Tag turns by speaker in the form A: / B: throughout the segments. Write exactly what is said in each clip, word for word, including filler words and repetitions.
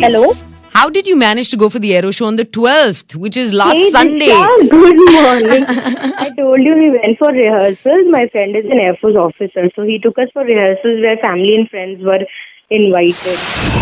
A: Hello.
B: How did you manage to go for the Aero Show on the twelfth, which is last
A: Hey,
B: Sunday?
A: Disha, good morning. I told you we went for rehearsals. My friend is an Air Force officer, so he took us for rehearsals where family and friends were invited.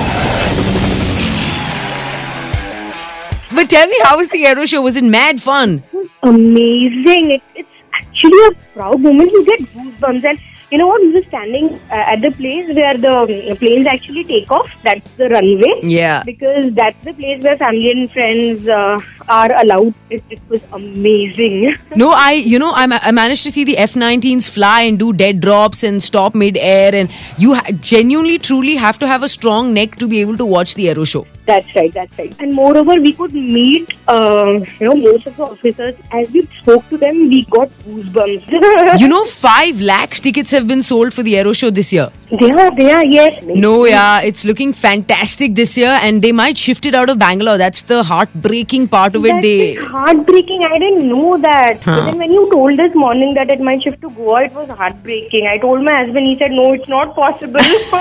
B: But tell me, how was the Aero Show? Was it mad fun?
A: Amazing. It, it's actually a proud moment. You get goosebumps. And you know what? We were standing uh, at the place where the um, planes actually take off. That's the runway.
B: Yeah.
A: Because that's the place where family and friends uh, are allowed. It, it was amazing.
B: No, I, you know, I, ma- I managed to see the F nineteens fly and do dead drops and stop mid-air. And you ha- genuinely, truly have to have a strong neck to be able to watch the Aero Show.
A: That's right, that's right. And moreover, we could meet, uh, you know, most of the officers. As we spoke to them, we got goosebumps.
B: You know, five lakh tickets have been sold for the Aero Show this year.
A: They are, they are, yes.
B: No, yeah, it's looking fantastic this year, and they might shift it out of Bangalore. That's the heartbreaking part of it.
A: That's
B: They
A: heartbreaking. I didn't know that.
B: Huh.
A: But then when you told this morning that it might shift to Goa, it was heartbreaking. I told my husband, he said, no, it's not possible.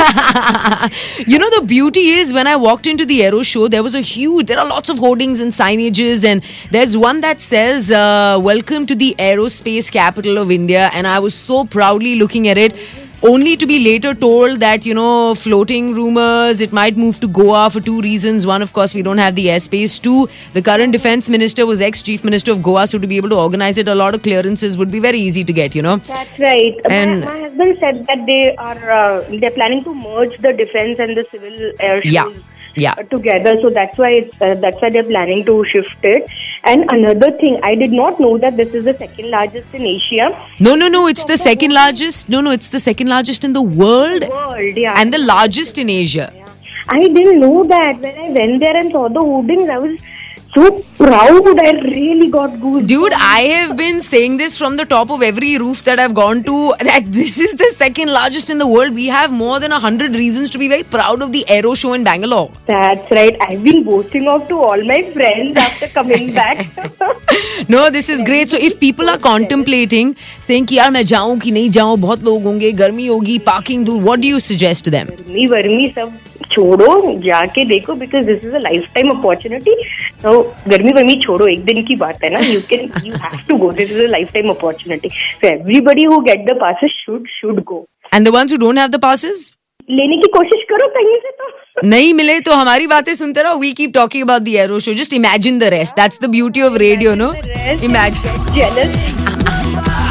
B: You know, the beauty is when I walked into the Aero Show, there was a huge, there are lots of hoardings and signages, and there's one that says, uh, welcome to the aerospace capital of India. And I was so proudly looking at it, only to be later told that, you know, floating rumors, it might move to Goa for two reasons. One, of course, we don't have the airspace. Two, the current defense minister was ex-chief minister of Goa, so to be able to organize it, a lot of clearances would be very easy to get, you know.
A: That's right.
B: And-
A: my, my husband said that they are uh, they're planning to merge the defense and the civil air shows.
B: Yeah. Yeah.
A: uh, together, so that's why it's, uh, that's why they're planning to shift it. And another thing, I did not know that this is the second largest in Asia.
B: No, no, no, it's the second largest. No, no, it's the second largest in the world
A: World, yeah.
B: and the largest in Asia.
A: I didn't know that. When I went there and saw the hoardings, I was so proud. I really got goosebumps.
B: Dude, I have been saying this from the top of every roof that I've gone to, that this is the second largest in the world. We have more than a hundred reasons to be very proud of the Aero Show in Bangalore.
A: That's right. I've been boasting off to all my friends after coming back.
B: No, this is great. So if people are contemplating, saying कि यार मैं जाऊँ कि नहीं जाऊँ, बहुत लोग होंगे, गर्मी होगी, parking दूर, what do you suggest to them?
A: गर्मी वर्मी सब छोड़ो, जाके देखो, because this is a lifetime opportunity. So गर्मी वर्मी छोड़ो, एक दिन की बात है ना. You can, you have to go. This is a lifetime opportunity. So everybody who get the passes should should go.
B: And the ones who don't have the passes?
A: लेने की कोशिश करो कहीं से तो.
B: नहीं मिले तो हमारी बातें सुनते रहो. We keep talking about the Aero Show. Just imagine the rest. That's the beauty of radio, no?
A: Rest,
B: Imagine.
A: get jealous.